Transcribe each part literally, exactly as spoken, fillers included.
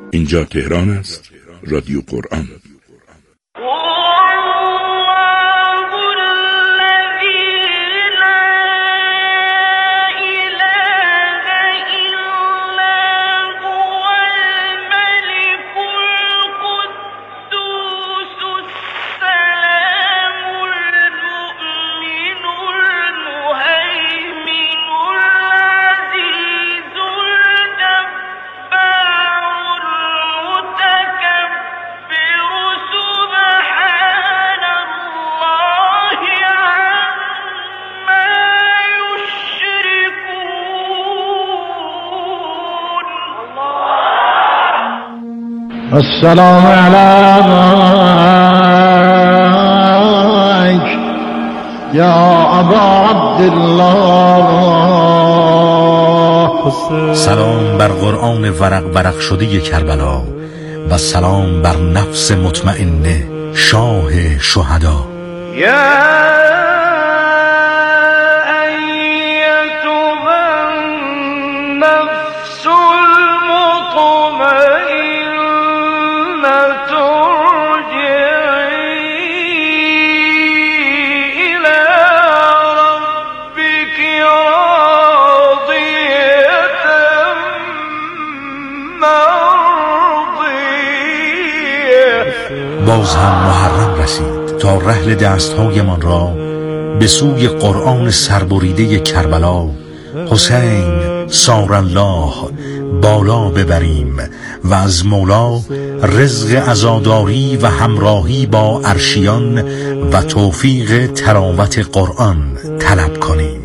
اینجا تهران است، رادیو قرآن. السلام علیک یا ابا عبدالله. سلام بر قرآن ورق ورق شده کربلا و سلام بر نفس مطمئنه شاه شهدا. باز هم محرم رسید تا رحل دستهایمان را به سوی قرآن سربریده کربلا، حسین سار الله، بالا ببریم و از مولا رزق عزاداری و همراهی با عرشیان و توفیق تلاوت قرآن طلب کنیم.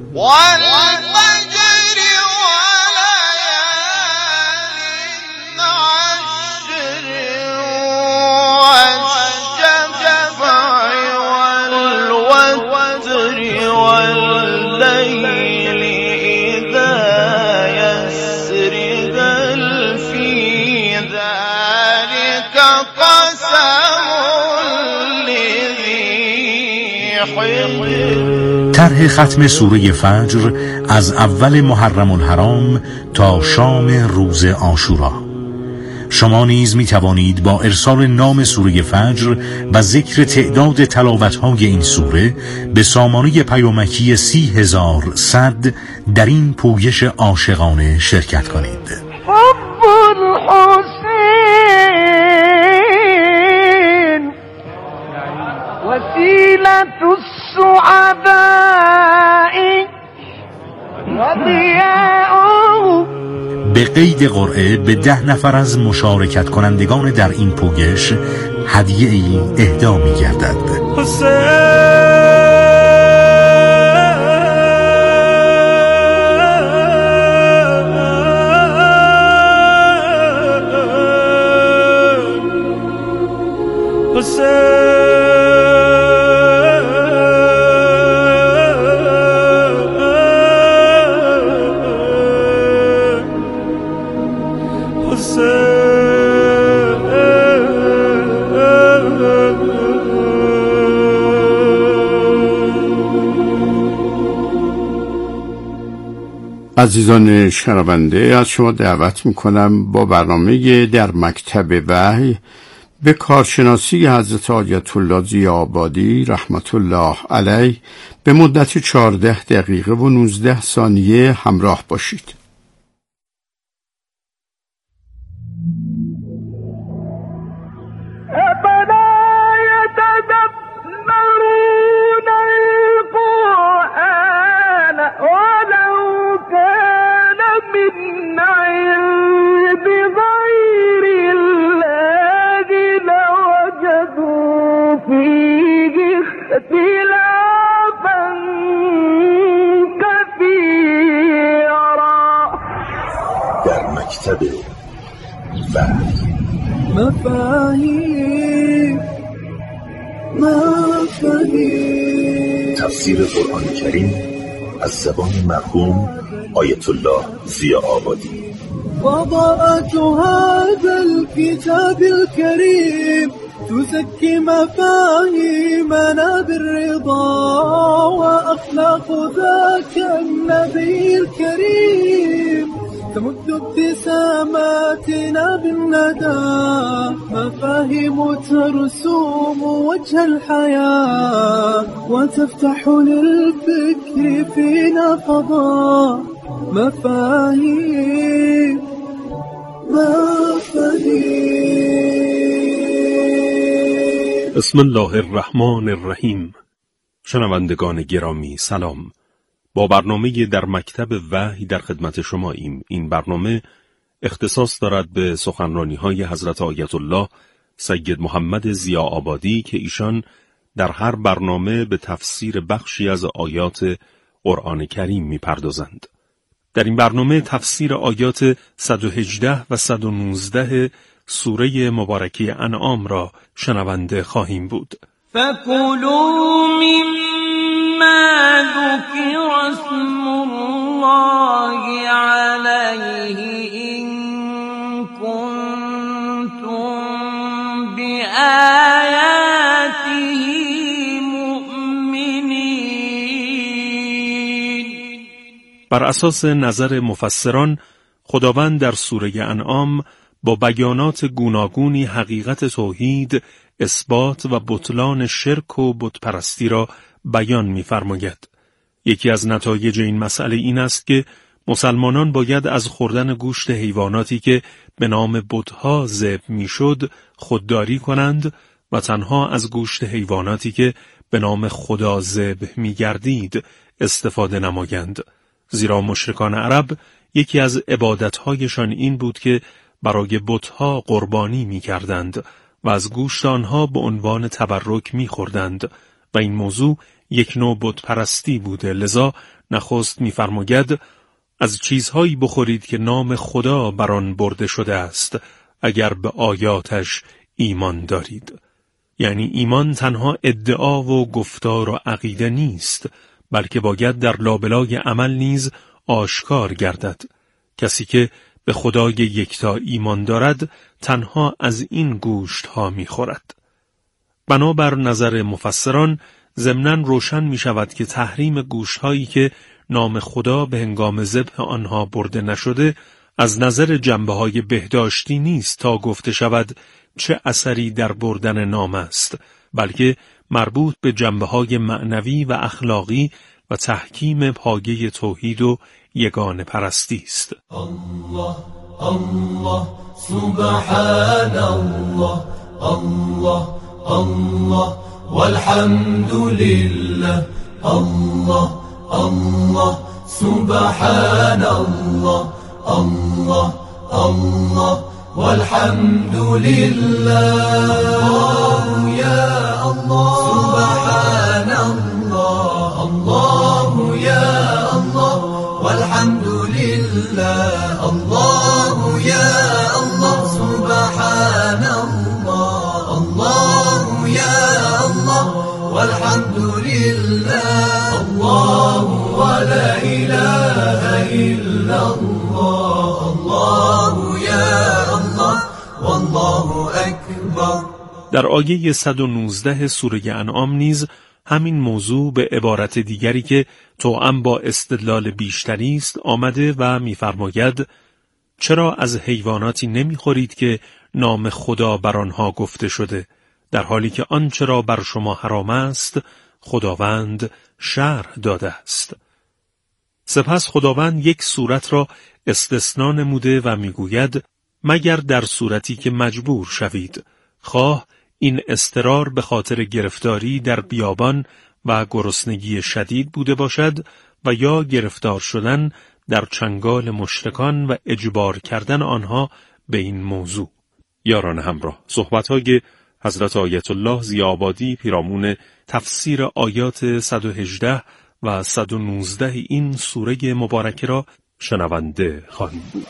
طرح ختم سوره فجر از اول محرم الحرام تا شام روز عاشورا. شما نیز می توانید با ارسال نام سوره فجر و ذکر تعداد تلاوت‌های این سوره به سامانه پیامکی سی هزار صد در این پویش عاشقانه شرکت کنید. وسيلة السعداء وضياء. به قید قرعه به ده نفر از مشارکت کنندگان در این پویش هدیه ای اهدا می گردد. عزیزان شنونده، از شما دعوت میکنم با برنامه در مکتب وحی به کارشناسی حضرت آیت الله ضیاءآبادی رحمت الله علیه به مدت چهارده دقیقه و نوزده ثانیه همراه باشید. در مکتب وحی مفاهیم مفاهیم تفسیر قرآن کریم از زبان مرحوم آیت الله ضیاءآبادی. وضعت هذا الكتاب الكريم تزكي مفاهيمنا بالرضا وأخلاق ذاك النبي الكريم تمد ابتساماتنا بالندى، مفاهيم ترسوم وجه الحياة، وتفتح للفكر فينا فضاء. مفاهيم مفاهيم بسم الله الرحمن الرحیم. شنوندگان گرامی سلام. با برنامه در مکتب وحی در خدمت شماییم. این برنامه اختصاص دارد به سخنرانی‌های حضرت آیت الله سید محمد ضیاءآبادی که ایشان در هر برنامه به تفسیر بخشی از آیات قرآن کریم می‌پردازند. در این برنامه تفسیر آیات صد و هجده و صد و نوزده سوره مبارکه انعام را شنونده خواهیم بود. فَكُلُوا مِمَّا ذُكِرَ اسْمُ اللَّهِ عَلَيْهِ إِن كُنتُم بِآيَاتِهِ مُؤْمِنِينَ. بر اساس نظر مفسران، خداوند در سوره انعام با بیانات گوناگونی حقیقت توحید، اثبات و بطلان شرک و بتپرستی را بیان می‌فرماید. یکی از نتایج این مسئله این است که مسلمانان باید از خوردن گوشت حیواناتی که به نام بت‌ها ذبح می‌شد خودداری کنند و تنها از گوشت حیواناتی که به نام خدا ذبح می‌گردید استفاده نمایند. زیرا مشرکان عرب یکی از عبادت‌هایشان این بود که برای بت‌ها قربانی می‌کردند و از گوشت آنها به عنوان تبرک می‌خوردند و این موضوع یک نوع بت‌پرستی بوده. لذا نخست می‌فرماید از چیزهایی بخورید که نام خدا بر آن برده شده است اگر به آیاتش ایمان دارید. یعنی ایمان تنها ادعا و گفتار و عقیده نیست، بلکه باید در لابلای عمل نیز آشکار گردد. کسی که به خدای یکتا ایمان دارد تنها از این گوشت ها می خورد. بنابر نظر مفسران ضمناً روشن می شود که تحریم گوشت هایی که نام خدا به هنگام ذبح آنها برده نشده از نظر جنبه های بهداشتی نیست تا گفته شود چه اثری در بردن نام است، بلکه مربوط به جنبه های معنوی و اخلاقی و تحکیم پایه توحید و یگانه پرستی است. الله الله سبحان الله الله الله والحمد لله الله الله سبحان الله الله الله والحمد لله يا الله سبحان الله الله يا الله والحمد لله الله يا الله سبحان الله الله يا الله والحمد لله الله ولا إله إلا الله الله يا الله والله أكبر. در آیه صد و نوزده سوره انعام نیز همین موضوع به عبارت دیگری که توأم با استدلال بیشتری است آمده و می‌فرماید چرا از حیواناتی نمی‌خورید که نام خدا بر آنها گفته شده، در حالی که آنچه را بر شما حرام است خداوند شرح داده است. سپس خداوند یک صورت را استثناء نموده و میگوید مگر در صورتی که مجبور شوید، خواه این اضطرار به خاطر گرفتاری در بیابان و گرسنگی شدید بوده باشد و یا گرفتار شدن در چنگال مشرکان و اجبار کردن آنها به این موضوع. یاران همراه، صحبت‌های حضرت آیت الله ضیاءآبادی پیرامون تفسیر آیات صد و هجده و صد و نوزده این سوره مبارکه را شنونده خواهیم بود.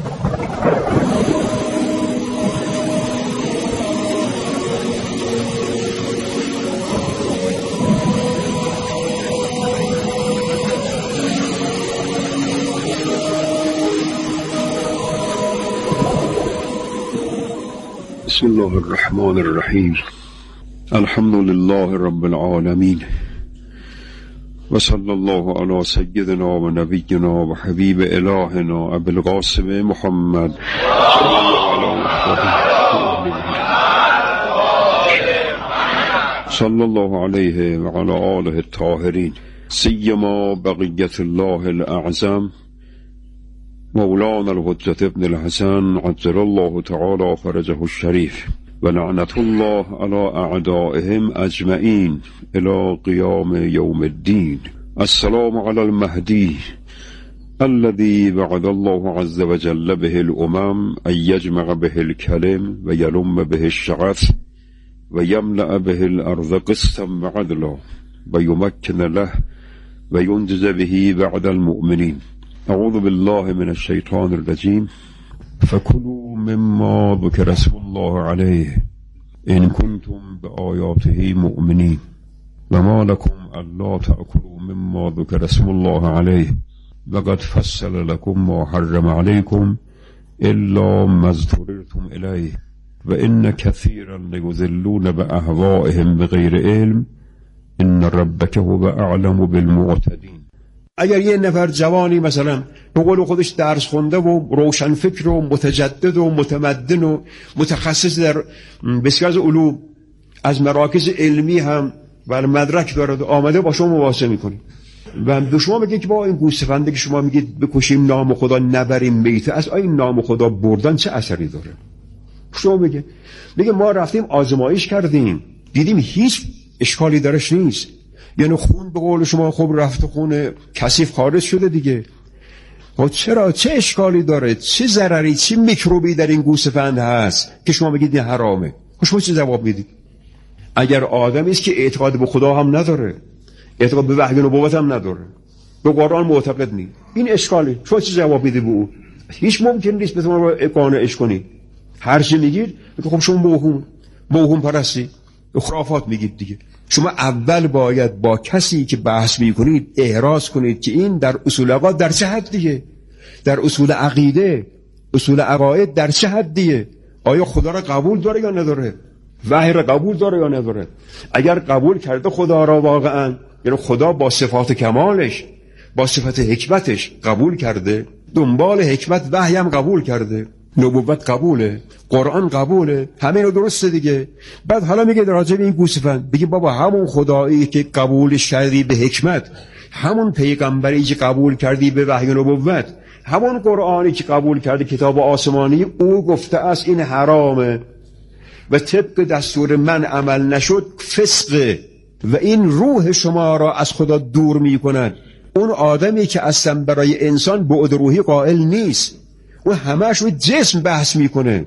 بسم الله الرحمن الرحیم. الحمد لله رب العالمین وصلى الله على سيدنا ونبينا وحبيب إلهنا أبي القاسم محمد صلى الله على صلى الله عليه وعلى آله الطاهرين سيما بقية الله الأعظم مولانا الحجة ابن الحسن عجل الله تعالى فرجه الشريف ولعنة الله على أعدائهم أجمعين إلى قيام يوم الدين. السلام على المهدي الذي بعد الله عز وجل به الأمم أن يجمع به الكلم ويلم به الشغف ويملأ به الأرض قسطا وعدلا ويمكن له وينجز به بعد المؤمنين. أعوذ بالله من الشيطان الرجيم. فكلوا مما ذكر اسم الله عليه إن كنتم بآياته مؤمنين وما لكم ألا تأكلوا مما ذكر اسم الله عليه وقد فصل لكم ما حرم عليكم إلا ما اضطررتم إليه وإن كثيرا ليضلون بأهوائهم بغير علم إن ربك هو أعلم بالمعتدين. اگر یه نفر جوانی مثلا به قول خودش درس خونده و روشن فکر و متجدد و متمدن و متخصص در بسیار از علوم از مراکز علمی هم و مدرک دارد آمده با شما مباحثه میکنه و به شما میگه که با این گوسفنده که شما میگید بکشیم نام خدا نبریم میته، از این نام خدا بردن چه اثری داره؟ شما میگه میگه ما رفتیم آزمایش کردیم دیدیم هیچ اشکالی درش نیست، یعنی خون به قول شما خب رفت خون کثیف خارج شده دیگه. خب چرا؟ چه اشکالی داره؟ چه ضرری چه میکروبی در این گوسفند هست که شما بگید این حرامه؟ خب شما چه جواب میدید؟ اگر آدمی است که اعتقاد به خدا هم نداره، اعتقاد به وحی و نبوت هم نداره، به قرآن معتقد نیست، این اشکالی، شما چه جواب میدید به او؟ هیچ ممکن نیست به شما قانعش کنید. هر چی میگید خب شما موهوم موهوم پرستی خرافات میگید دیگه. شما اول باید با کسی که بحث میکنید احراز کنید که این در اصول عقاید در چه حدیه، در اصول عقیده اصول عقاید در چه حدیه، آیا خدا را قبول داره یا نداره، وحی را قبول داره یا نداره. اگر قبول کرده خدا را واقعا، یعنی خدا با صفات کمالش با صفت حکمتش قبول کرده، دنبال حکمت وحی هم قبول کرده، نبوت قبوله، قرآن قبوله، همه رو درسته دیگه. بعد حالا میگه در راجع به این گوسفند بگی بابا همون خدایی که قبولش کردی به حکمت، همون پیغمبری که قبول کردی به وحی و نبوت، همون قرآنی که قبول کردی کتاب آسمانی، او گفته است این حرامه و طبق دستور من عمل نشد فسقه و این روح شما را از خدا دور میکند. اون آدمی که اصلا برای انسان بعد روحی قائل نیست، او همش روی جسم بحث میکنه،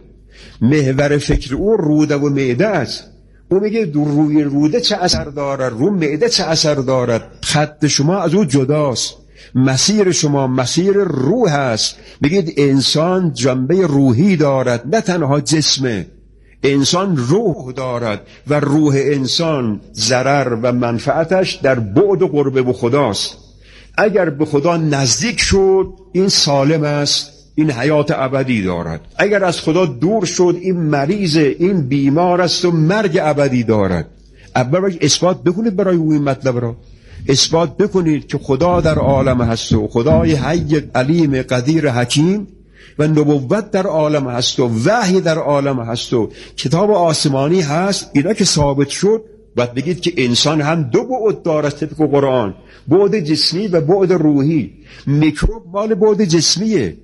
محور فکر او روده و معده است. او میگه روی روده چه اثر دارد، رو معده چه اثر دارد، خط شما از او جداست، مسیر شما مسیر روح است. بگید انسان جنبه روحی دارد نه تنها جسمه، انسان روح دارد و روح انسان ضرر و منفعتش در بعد و قرب به خداست. اگر به خدا نزدیک شد این سالم است، این حیات ابدی دارد. اگر از خدا دور شد این مریض، این بیمار است و مرگ ابدی دارد. اول اثبات بکنید برای او این مطلب را، اثبات بکنید که خدا در عالم هست و خدای حی علیم قدیر حکیم و نبوت در عالم هست و وحی در عالم هست و کتاب آسمانی هست. اینا که ثابت شد بعد بگید که انسان هم دو بعد دارد طبق قرآن، بعد جسمی و بعد روحی. میکروب مال بعد جسمیه،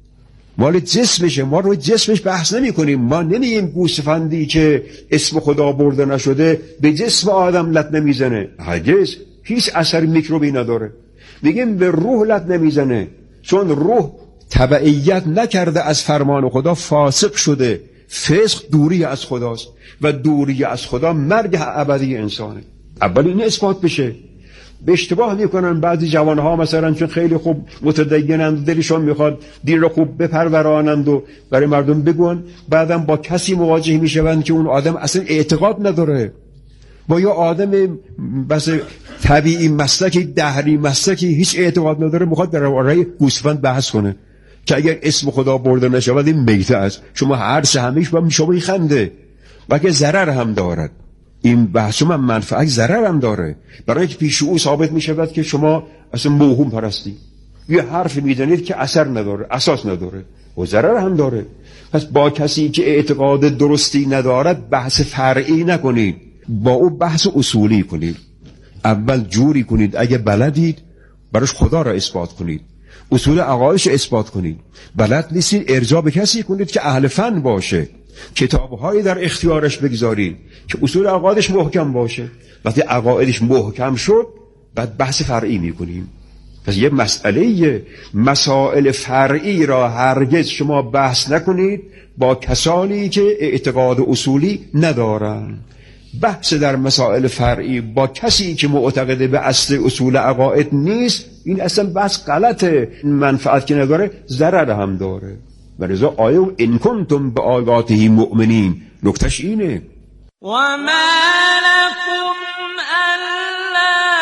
مال جسمشه، ما روی جسمش بحث نمی کنیم. ما نمیگیم گوسفندی که اسم خدا برده نشده به جسم آدم لط نمیزنه، هرگز، هیچ اثر میکروبی نداره. میگیم به روح لط نمیزنه چون روح تبعیت نکرده از فرمان خدا، فاسق شده. فسق دوری از خداست و دوری از خدا مرگ ابدی انسانه. اول این اثبات بشه. به اشتباه میکنن بعضی جوانها مثلا چون خیلی خوب متدینند و دلشون میخواد دین رو خوب بپرورانند و برای مردم بگن، بعدم با کسی مواجه میشوند که اون آدم اصلا اعتقاد نداره، با یا آدم بس طبیعی مسلکی دهری مسلکی هیچ اعتقاد نداره، میخواد در باره گوسفند بحث کنه که اگر اسم خدا برده نشود این میته است. شما هر سه همیش با شما خنده و که ضرر هم دارد. این بحث من منفعت ضرر هم داره. برای که پیش او ثابت می شود که شما اصلا موهوم پرستی، یه حرف میدونید که اثر نداره، اساس نداره و ضرر هم داره. پس با کسی که اعتقاد درستی ندارد بحث فرعی نکنید، با او بحث اصولی کنید. اول جوری کنید اگه بلدید براش خدا را اثبات کنید، اصول عقایدش اثبات کنید. بلد نیستید ارجاع به کسی کنید که اهل فن باشه، کتاب‌هایی در اختیارش بگذارید که اصول عقایدش محکم باشه. وقتی عقایدش محکم شد بعد بحث فرعی میکنیم. پس یه مسئله مسائل فرعی را هرگز شما بحث نکنید با کسانی که اعتقاد اصولی ندارن. بحث در مسائل فرعی با کسی که معتقد به اصل اصول عقاید نیست، این اصلا بحث غلطه، منفعت که نداره ضرر هم داره. ولذا آیه ان کنتم به آیاته مؤمنین نکتهش اینه. و ما لکم الا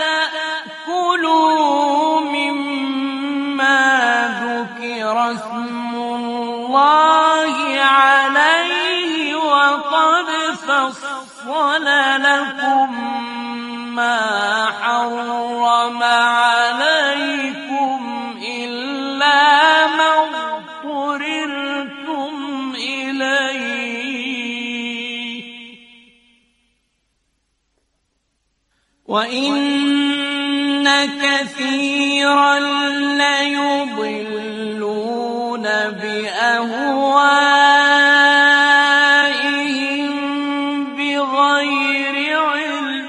تأکلوا مما ذکر اسم الله علیه و قد فصل لكم ما حرم عليكم إلا ما اضطررتم إليه وإن كثيرا ليضلون بأهوائهم بغير علم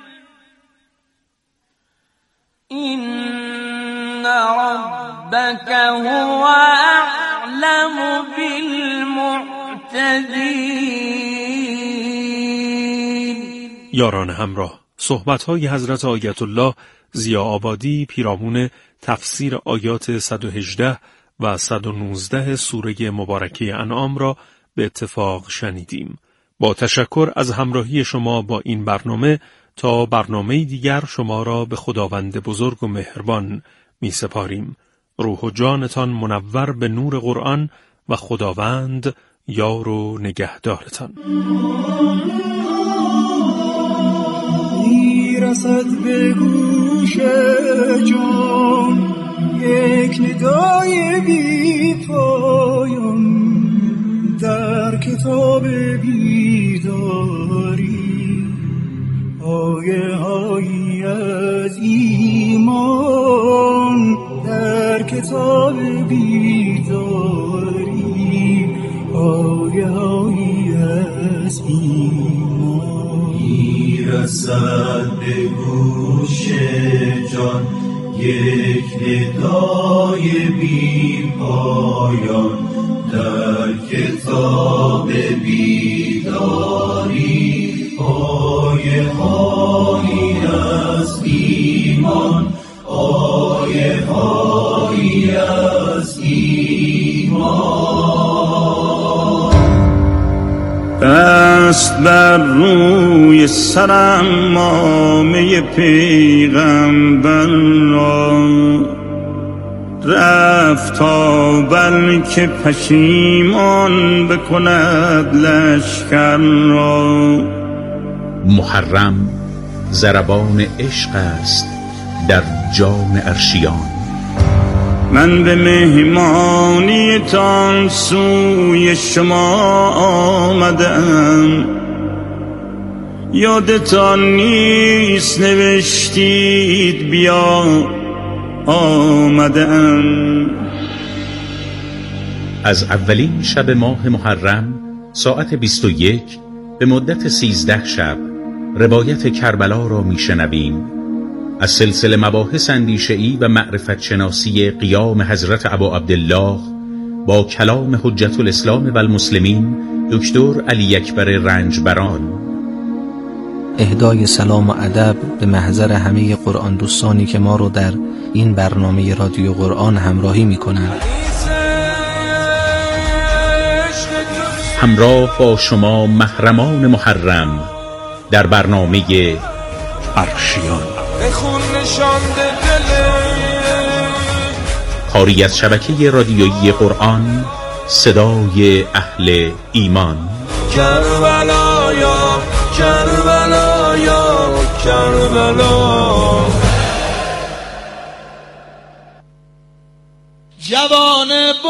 إن ربك هو أعلم بالمعتدين. یاران همراه، صحبت‌های حضرت آیت الله ضیاءآبادی پیرامون تفسیر آیات صد و هجده و صد و نوزده سوره مبارکه انعام را به اتفاق شنیدیم. با تشکر از همراهی شما با این برنامه، تا برنامه دیگر شما را به خداوند بزرگ و مهربان می سپاریم. روح و جانتان منور به نور قرآن و خداوند یار و نگهدارتان. میرسد به گوش جان یک ندای بی پایان در کتاب بیداری، آیه هایی از ایمان در کتاب بیداری، آیه هایی از ایمان. میرسد به گوش جان یک ندای بی پایان در کتاب بیداری، آیه هایی از ایمان، آیه هایی از ایمان. دست بر روی سرم مامه پیغمبر را رفت تا بلکه پشیمان بکند لشکر را. محرم ضربان عشق است در جان عرشیان. من به مهمانی تان سوی شما آمدم، یادتان نیست نوشتید بیا آمدم. از اولین شب ماه محرم ساعت بیست و یک به مدت سیزده شب روایت کربلا را میشنویم. از سلسله مباحث اندیشه‌ای و معرفت شناسی قیام حضرت ابا عبدالله با کلام حجت الاسلام و المسلمین دکتر علی اکبر رنجبران. اهدای سلام و ادب به محضر همه قرآن دوستانی که ما رو در این برنامه رادیو قرآن همراهی می‌کنند. همراه با شما محرمان محرم در برنامه عرشیان، کاری از شبکه رادیویی قرآن، صدای اهل ایمان. کربلایا کربلا یا کربلا. جوان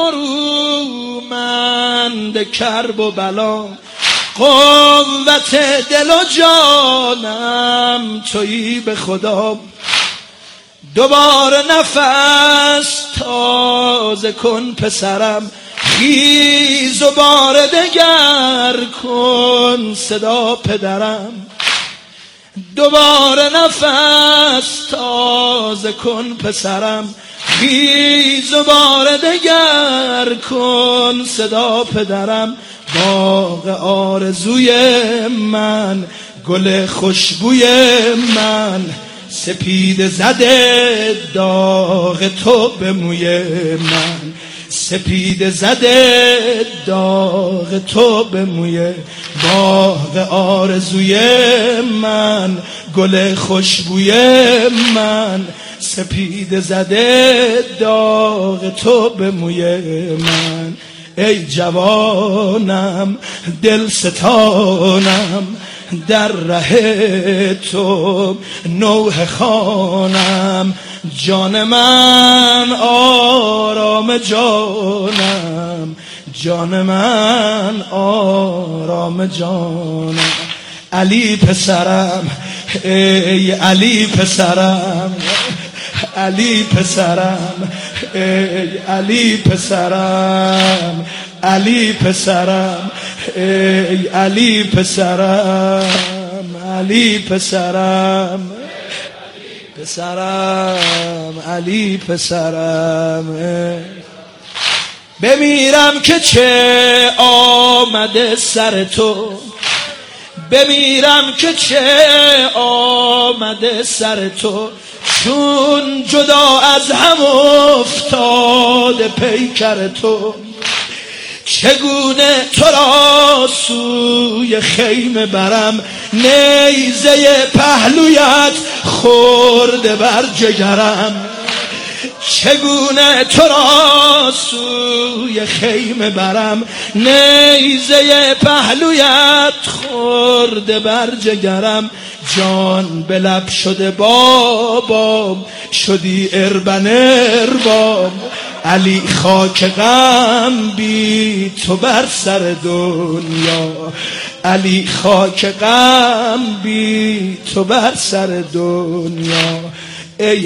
برومند کرب و بلا، قوت دل و جانم تویی به خدا. دوباره نفس تازه کن پسرم، خیز و بار دگر کن صدا پدرم. دوباره نفس تازه کن پسرم، خیز و بار دگر کن صدا پدرم. باغ آرزوی من، گل خوشبوی من، سپید زده داغ تو به موی من، سپید زده داغ تو به موی. باغ آرزوی من، گل خوشبوی من، سپید زده داغ تو به موی من. ای جوانم دل ستانم، در ره تو نوح خانم. جان من آرام جانم، جان من آرام جانم. علی پسرم، ای علی پسرم، علی پسرم، ای علی پسرم، علی پسرم، ای علی پسرم، علی پسرم، پسرم، علی پسرم. بمیرم که چه آمده سر تو، بمیرم که چه آمده سر تو. چون جدا از هم افتاده پیکر تو، چگونه تو را سوی خیمه برم. نیزه پهلویت خورده بر جگرم، چگونه تو را سوی خیمه برم. نیزه پهلویت خورده بر جگرم. جان به لب شده بابام، شدی اربن اربام. علی خاک غم بی تو بر سر دنیا، علی خاک غم بی تو بر سر دنیا. ای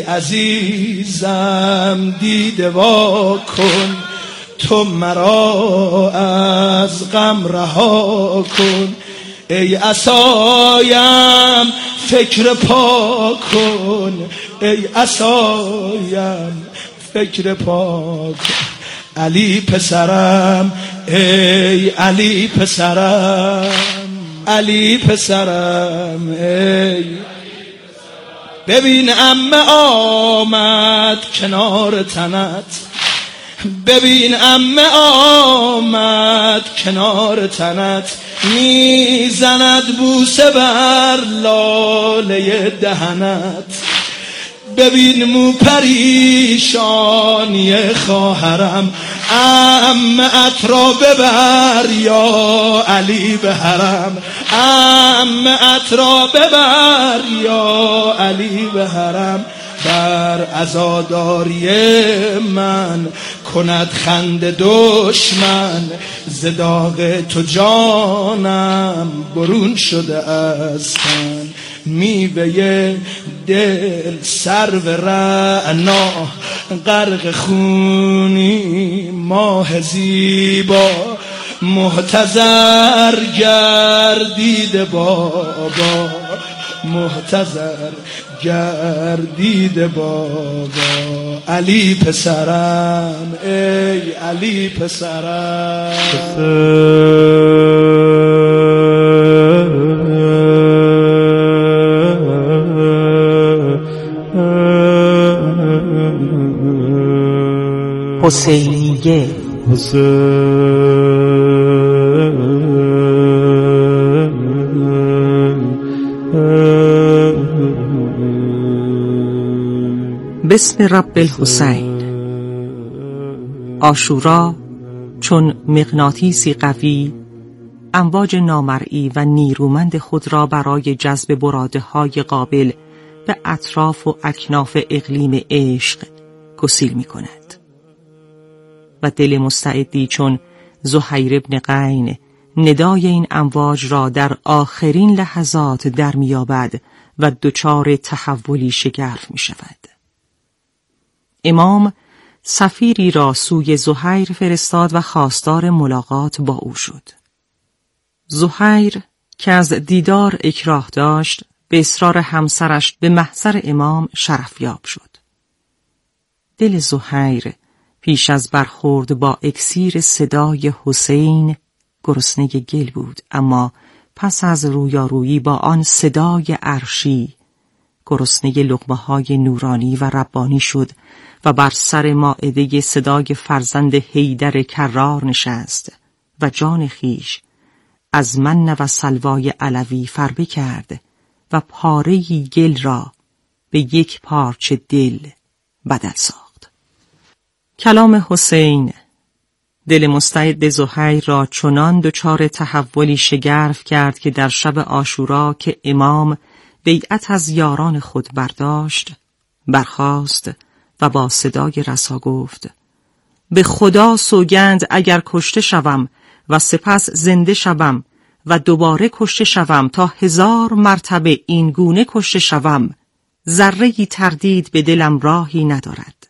عزیزم دیده وا کن، تو مرا از غم رها کن. ای عصایم فکر پا کن، ای عصایم فکر پا کن. علی پسرم، ای علی پسرم، علی پسرم، ای. ببین عمه آمد کنار تنت، ببین عمه آمد کنار تنت. میزند بوسه بر لاله دهنت. ببین مو پریشانی خواهرم، عمه‌ات را ببر یا علی به حرم. عمه‌ات را ببر یا علی به حرم. بر عزاداری من کند خنده دشمن، ز داغ تو جانم برون شده از تن. میوه دل سرو رعنا، غرق خونی ماه زیبا. محتضر گردیده بابا، محتضر گردیده بابا. علی پسرم، ای علی پسرم. حسینیه بسم رب الحسین. عاشورا چون مغناطیسی قوی امواج نامرئی و نیرومند خود را برای جذب براده های قابل به اطراف و اکناف اقلیم عشق گسیل می کند. و دل مستعدی چون زهیر ابن قین ندای این امواج را در آخرین لحظات در میابد و دچار تحولی شگرف می شود. امام سفیری را سوی زهیر فرستاد و خواستار ملاقات با او شد. زهیر که از دیدار اکراه داشت به اصرار همسرش به محضر امام شرفیاب شد. دل زهیر پیش از برخورد با اکسیر صدای حسین گرسنه گل بود، اما پس از رویارویی با آن صدای عرشی گرسنه لقمه‌های نورانی و ربانی شد و بر سر مائده صدای فرزند حیدر کرار نشست و جان خیش از من و سلوای علوی فربه کرد و پاره‌ای گل را به یک پارچه دل بدل ساخت. کلام حسین دل مستعد زهیر را چنان دچار تحولی شگرف کرد که در شب عاشورا که امام بیعت از یاران خود برداشت برخاست و با صدای رسا گفت: به خدا سوگند اگر کشته شوم و سپس زنده شوم و دوباره کشته شوم تا هزار مرتبه این گونه کشته شوم، ذره‌ای تردید به دلم راهی ندارد.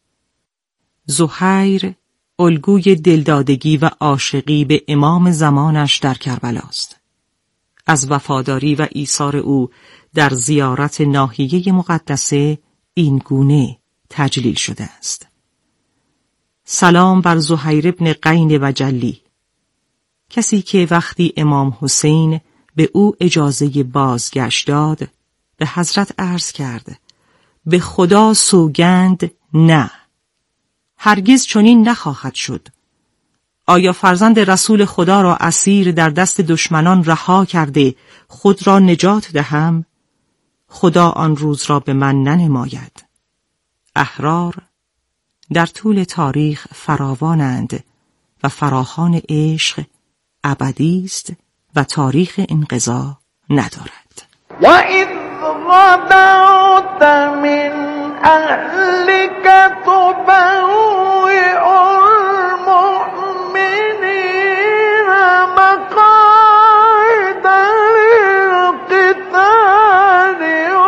زهیر الگوی دلدادگی و عاشقی به امام زمانش در کربلاست. از وفاداری و ایثار او در زیارت ناحیه مقدسه این گونه تجلیل شده است: سلام بر زهیر ابن قین و جلی، کسی که وقتی امام حسین به او اجازه بازگشت داد به حضرت عرض کرد: به خدا سوگند نه، هرگز چنین نخواهد شد. آیا فرزند رسول خدا را اسیر در دست دشمنان رها کرده خود را نجات دهم؟ خدا آن روز را به من ننماید. احرار در طول تاریخ فراوانند و فراخوان عشق ابدی است و تاریخ انقضا ندارد. و اذ غدوت من اهلك تبوئ المؤمنین مقاعد للقتال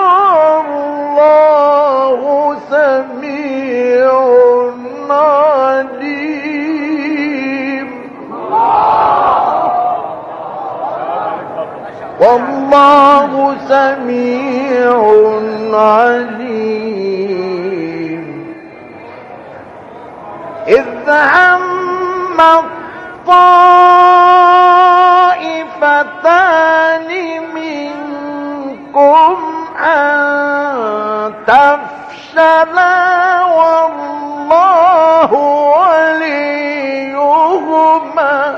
والله سمیع علیم. والله سمیع علیم. اذ هم الطائفتان منكم ان تفشلا والله وليهما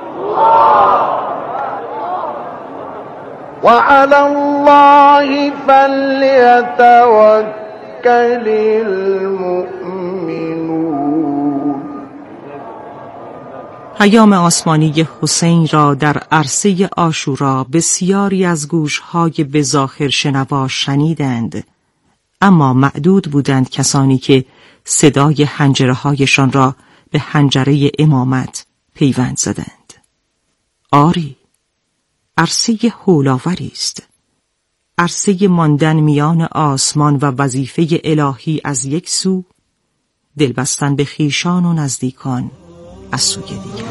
وعلى الله فليتوكل المؤمنون. پیام آسمانی حسین را در عرصه عاشورا بسیاری از گوشهای به ظاهر شنوا شنیدند، اما معدود بودند کسانی که صدای حنجره هایشان را به حنجره امامت پیوند زدند. آری، عرصه هولاوری است، عرصه ماندن میان آسمان و وظیفه الهی از یک سو، دلبستن به خویشان و نزدیکان از سوی دیگر.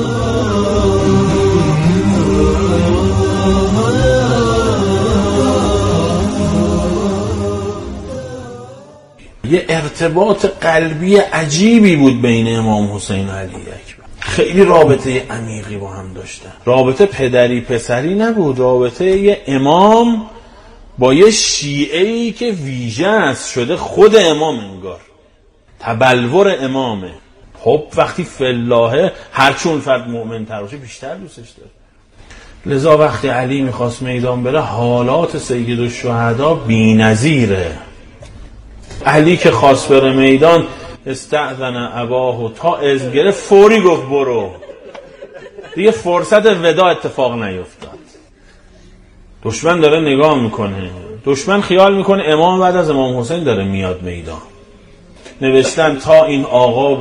یه ارتباط قلبی عجیبی بود بین امام حسین و علی اکبر. خیلی رابطه عمیقی با هم داشتن. رابطه پدری پسری نبود، رابطه یه امام با یه شیعه‌ای که ویژه است شده خود امام، انگار تبلور امامه. خب وقتی فلاحه هر چون فرد مؤمن تر باشه بیشتر دوستش داره. لذا وقتی علی میخواست میدان بره حالات سید الشهدا بی‌نظیره. علی که خواست بره میدان استأذن اباه، تا اذن گرفت فوری گفت برو. دیگه فرصت ودا اتفاق نیفتاد. دشمن داره نگاه میکنه، دشمن خیال میکنه امام بعد از امام حسین داره میاد میدان. نوشتن تا این آقا